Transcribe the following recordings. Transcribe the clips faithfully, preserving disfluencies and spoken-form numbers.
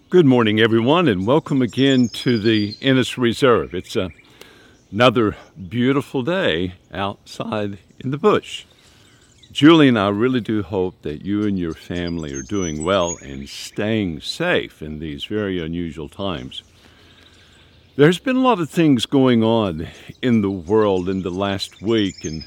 Good morning, everyone, and welcome again to the Ennis Reserve. It's a, another beautiful day outside in the bush. Julie and I really do hope that you and your family are doing well and staying safe in these very unusual times. There's been a lot of things going on in the world in the last week, and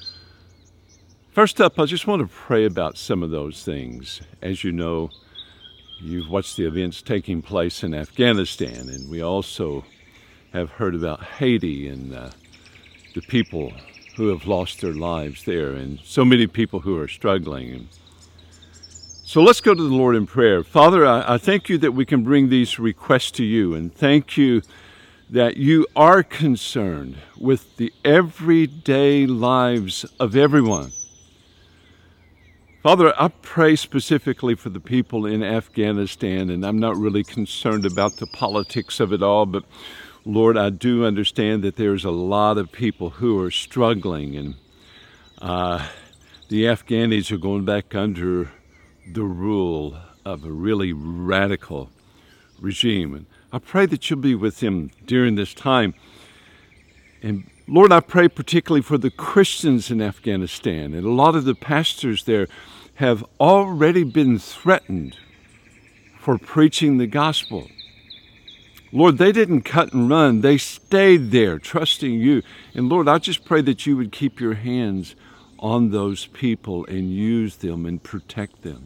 first up, I just want to pray about some of those things. As you know, you've watched the events taking place in Afghanistan, and we also have heard about Haiti and uh, the people who have lost their lives there, and so many people who are struggling. And so let's go to the Lord in prayer. Father, I, I thank you that we can bring these requests to you, and thank you that you are concerned with the everyday lives of everyone. Father, I pray specifically for the people in Afghanistan, and I'm not really concerned about the politics of it all, but Lord, I do understand that there's a lot of people who are struggling, and uh, the Afghanis are going back under the rule of a really radical regime. And I pray that you'll be with them during this time. And Lord, I pray particularly for the Christians in Afghanistan, and a lot of the pastors there have already been threatened for preaching the gospel. Lord, they didn't cut and run. They stayed there, trusting you. And Lord, I just pray that you would keep your hands on those people and use them and protect them.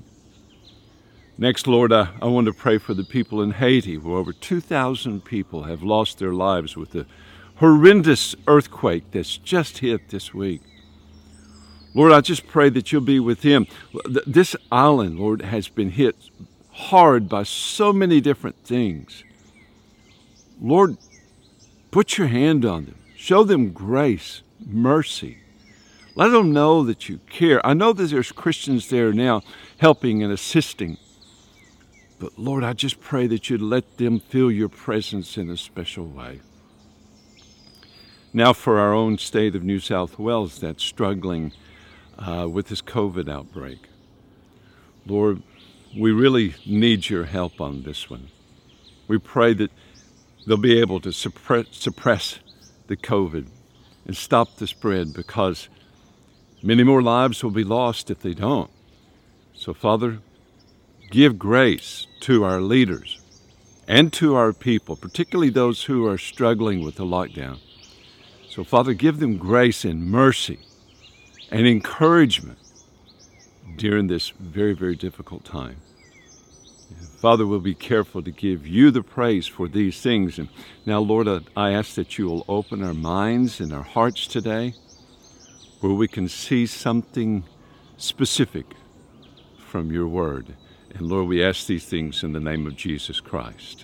Next, Lord, I, I want to pray for the people in Haiti, where over two thousand people have lost their lives with the horrendous earthquake that's just hit this week. Lord, I just pray that you'll be with him. This island, Lord, has been hit hard by so many different things. Lord, put your hand on them. Show them grace, mercy. Let them know that you care. I know that there's Christians there now helping and assisting. But Lord, I just pray that you'd let them feel your presence in a special way. Now for our own state of New South Wales that's struggling uh, with this COVID outbreak. Lord, we really need your help on this one. We pray that they'll be able to suppress, suppress the COVID and stop the spread, because many more lives will be lost if they don't. So, Father, give grace to our leaders and to our people, particularly those who are struggling with the lockdown. So, Father, give them grace and mercy and encouragement during this very, very difficult time. Father, we'll be careful to give you the praise for these things. And now, Lord, I ask that you will open our minds and our hearts today, where we can see something specific from your word. And Lord, we ask these things in the name of Jesus Christ.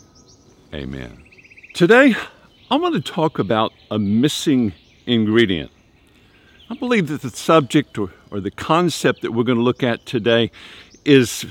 Amen. Today, I want to talk about a missing ingredient. I believe that the subject or, or the concept that we're going to look at today is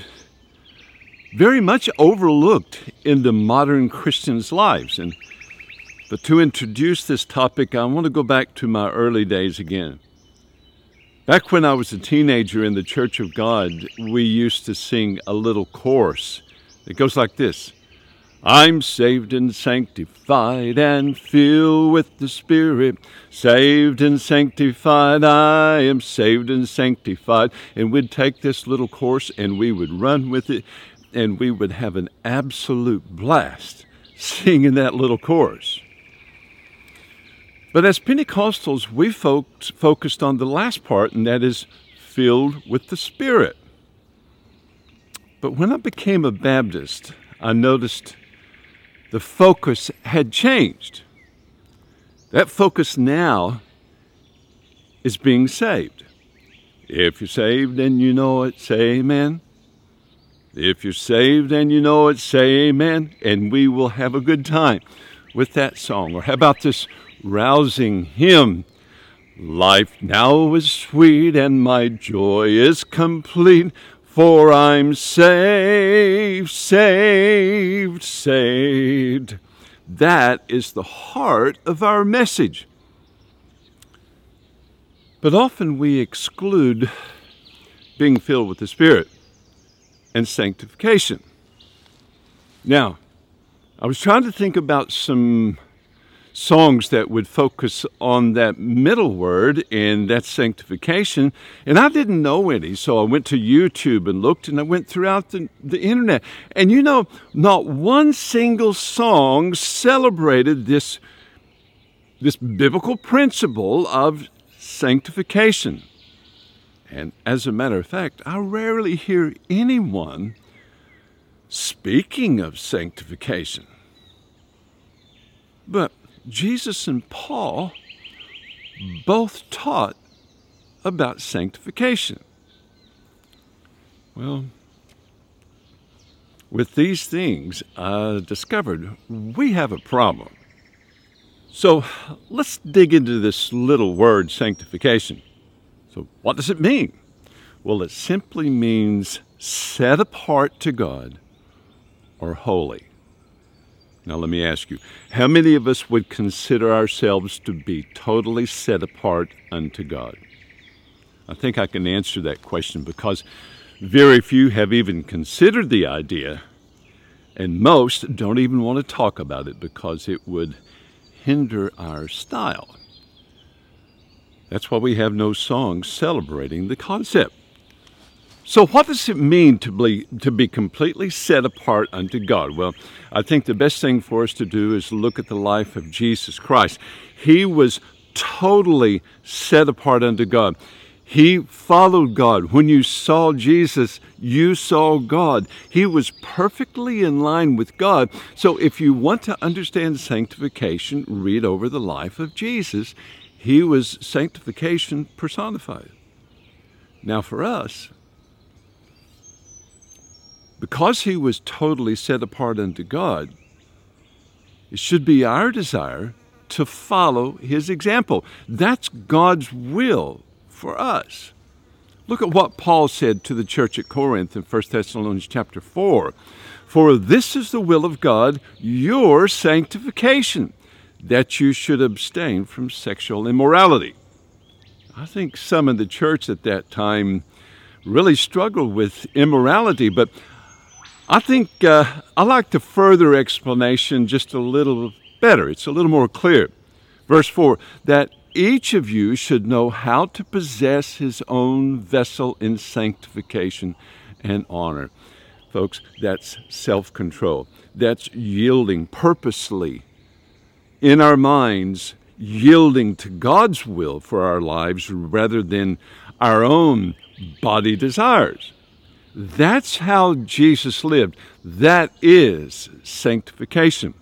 very much overlooked in the modern Christians' lives. And but to introduce this topic, I want to go back to my early days again. Back when I was a teenager in the Church of God, we used to sing a little chorus. It goes like this. I'm saved and sanctified and filled with the Spirit. Saved and sanctified, I am saved and sanctified. And we'd take this little chorus and we would run with it, and we would have an absolute blast singing that little chorus. But as Pentecostals, we folks focused on the last part, and that is filled with the Spirit. But when I became a Baptist, I noticed the focus had changed. That focus now is being saved. If you're saved and you know it, say amen. If you're saved and you know it, say amen. And we will have a good time with that song. Or how about this rousing hymn? Life now is sweet and my joy is complete, for I'm saved, saved, saved. That is the heart of our message. But often we exclude being filled with the Spirit and sanctification. Now, I was trying to think about some songs that would focus on that middle word, and that's sanctification. And I didn't know any, so I went to YouTube and looked, and I went throughout the, the internet. And you know, not one single song celebrated this, this biblical principle of sanctification. And as a matter of fact, I rarely hear anyone speaking of sanctification. But Jesus and Paul both taught about sanctification. Well, with these things, I discovered we have a problem. So let's dig into this little word, sanctification. So what does it mean? Well, it simply means set apart to God or holy. Now let me ask you, how many of us would consider ourselves to be totally set apart unto God? I think I can answer that question because very few have even considered the idea, and most don't even want to talk about it because it would hinder our style. That's why we have no songs celebrating the concept. So what does it mean to be, to be completely set apart unto God? Well, I think the best thing for us to do is look at the life of Jesus Christ. He was totally set apart unto God. He followed God. When you saw Jesus, you saw God. He was perfectly in line with God. So if you want to understand sanctification, read over the life of Jesus. He was sanctification personified. Now for us, because he was totally set apart unto God, it should be our desire to follow his example. That's God's will for us. Look at what Paul said to the church at Corinth in First Thessalonians chapter four. For this is the will of God, your sanctification, that you should abstain from sexual immorality. I think some in the church at that time really struggled with immorality, but I think uh, I like the further explanation just a little better. It's a little more clear. Verse four, that each of you should know how to possess his own vessel in sanctification and honor. Folks, that's self-control. That's yielding purposely in our minds, yielding to God's will for our lives rather than our own body desires. That's how Jesus lived. That is sanctification.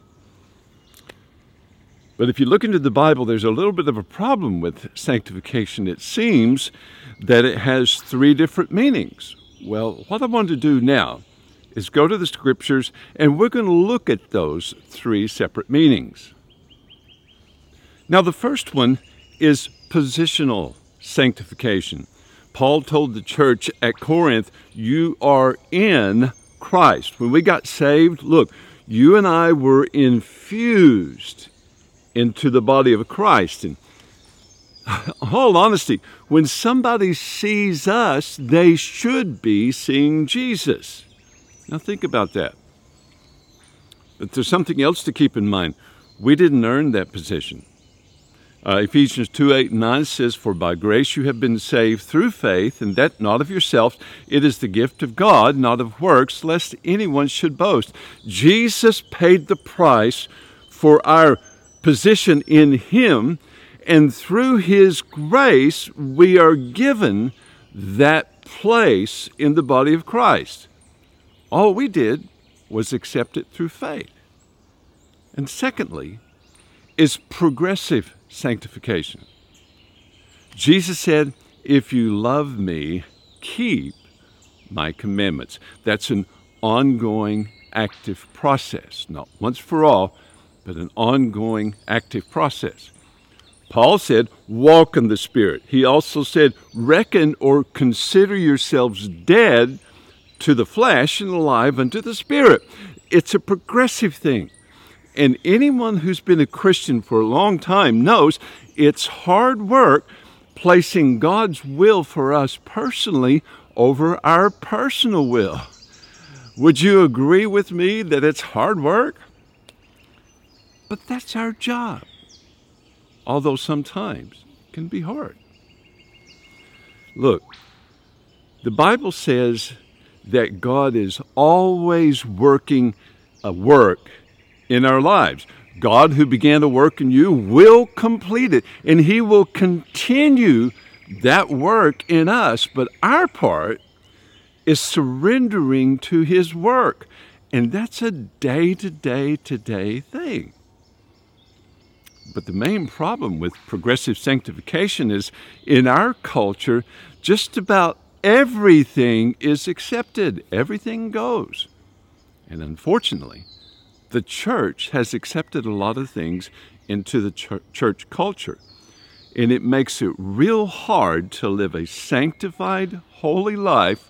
But if you look into the Bible, there's a little bit of a problem with sanctification. It seems that it has three different meanings. Well, what I want to do now is go to the Scriptures, and we're going to look at those three separate meanings. Now, the first one is positional sanctification. Paul told the church at Corinth, you are in Christ. When we got saved, look, you and I were infused into the body of Christ. And in all honesty, when somebody sees us, they should be seeing Jesus. Now think about that. But there's something else to keep in mind. We didn't earn that position. Uh, Ephesians two, eight, and nine says, for by grace you have been saved through faith, and that not of yourselves. It is the gift of God, not of works, lest anyone should boast. Jesus paid the price for our position in him, and through his grace we are given that place in the body of Christ. All we did was accept it through faith. And secondly, is progressive sanctification. Jesus said, if you love me, keep my commandments. That's an ongoing, active process, not once for all, but an ongoing, active process. Paul said, walk in the Spirit. He also said, reckon or consider yourselves dead to the flesh and alive unto the Spirit. It's a progressive thing. And anyone who's been a Christian for a long time knows it's hard work placing God's will for us personally over our personal will. Would you agree with me that it's hard work? But that's our job, although sometimes it can be hard. Look, the Bible says that God is always working a work in our lives. God who began a work in you will complete it, and He will continue that work in us. But our part is surrendering to His work, and that's a day-to-day, today thing. But the main problem with progressive sanctification is in our culture, just about everything is accepted. Everything goes. And unfortunately, the church has accepted a lot of things into the ch- church culture. And it makes it real hard to live a sanctified, holy life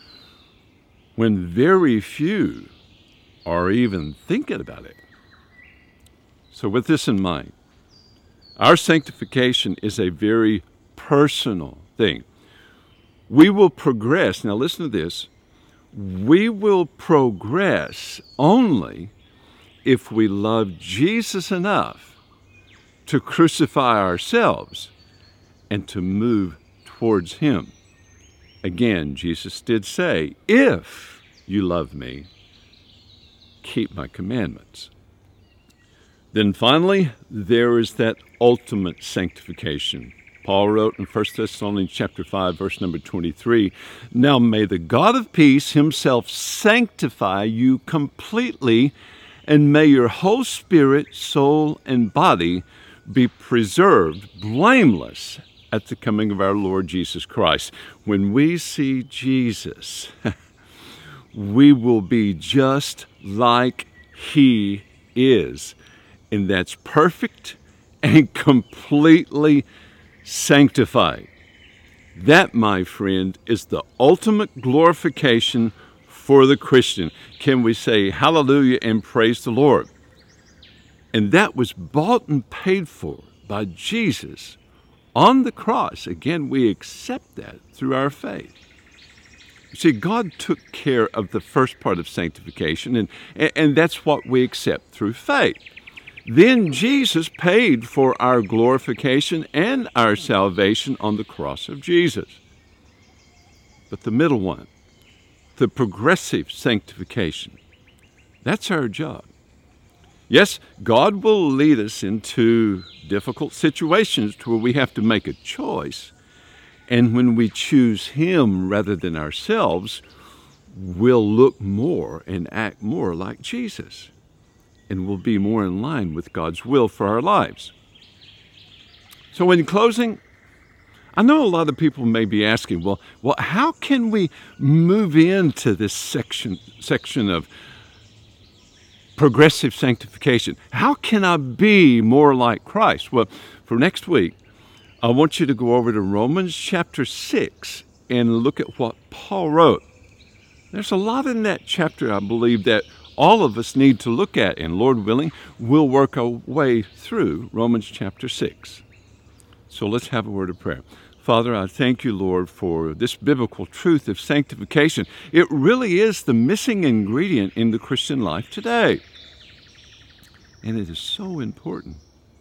when very few are even thinking about it. So with this in mind, our sanctification is a very personal thing. We will progress, now listen to this, we will progress only if we love Jesus enough to crucify ourselves and to move towards Him. Again, Jesus did say, if you love me, keep my commandments. Then finally, there is that ultimate sanctification. Paul wrote in First Thessalonians chapter five, verse number twenty-three, now may the God of peace Himself sanctify you completely, and may your whole spirit, soul, and body be preserved blameless at the coming of our Lord Jesus Christ. When we see Jesus, we will be just like He is. And that's perfect and completely sanctified. That, my friend, is the ultimate glorification for the Christian. Can we say hallelujah and praise the Lord? And that was bought and paid for by Jesus on the cross. Again, we accept that through our faith. You see, God took care of the first part of sanctification, and, and that's what we accept through faith. Then Jesus paid for our glorification and our salvation on the cross of Jesus. But the middle one, the progressive sanctification, that's our job. Yes, God will lead us into difficult situations to where we have to make a choice. And when we choose Him rather than ourselves, we'll look more and act more like Jesus, and will be more in line with God's will for our lives. So in closing, I know a lot of people may be asking, well, well, how can we move into this section, section of progressive sanctification? How can I be more like Christ? Well, for next week, I want you to go over to Romans chapter six and look at what Paul wrote. There's a lot in that chapter, I believe, that all of us need to look at, and Lord willing, we'll work our way through Romans chapter six. So let's have a word of prayer. Father, I thank you, Lord, for this biblical truth of sanctification. It really is the missing ingredient in the Christian life today. And it is so important.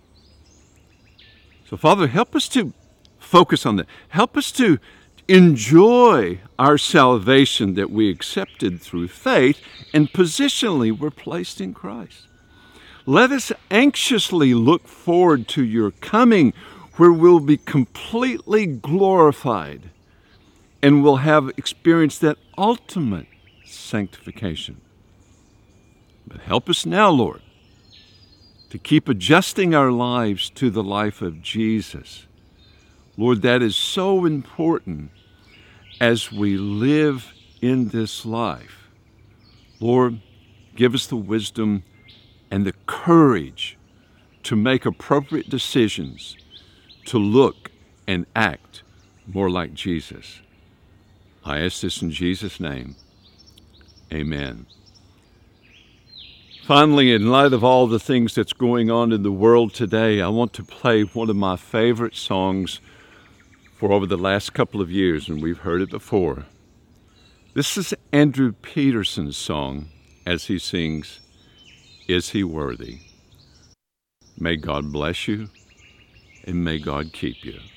So, Father, help us to focus on that. Help us to enjoy our salvation that we accepted through faith, and positionally we're placed in Christ. Let us anxiously look forward to your coming, where we'll be completely glorified and we'll have experienced that ultimate sanctification. But help us now, Lord, to keep adjusting our lives to the life of Jesus. Lord, that is so important as we live in this life. Lord, give us the wisdom and the courage to make appropriate decisions, to look and act more like Jesus. I ask this in Jesus' name. Amen. Finally, in light of all the things that's going on in the world today, I want to play one of my favorite songs for over the last couple of years, and we've heard it before. This is Andrew Peterson's song as he sings, "Is He Worthy?" May God bless you, and may God keep you.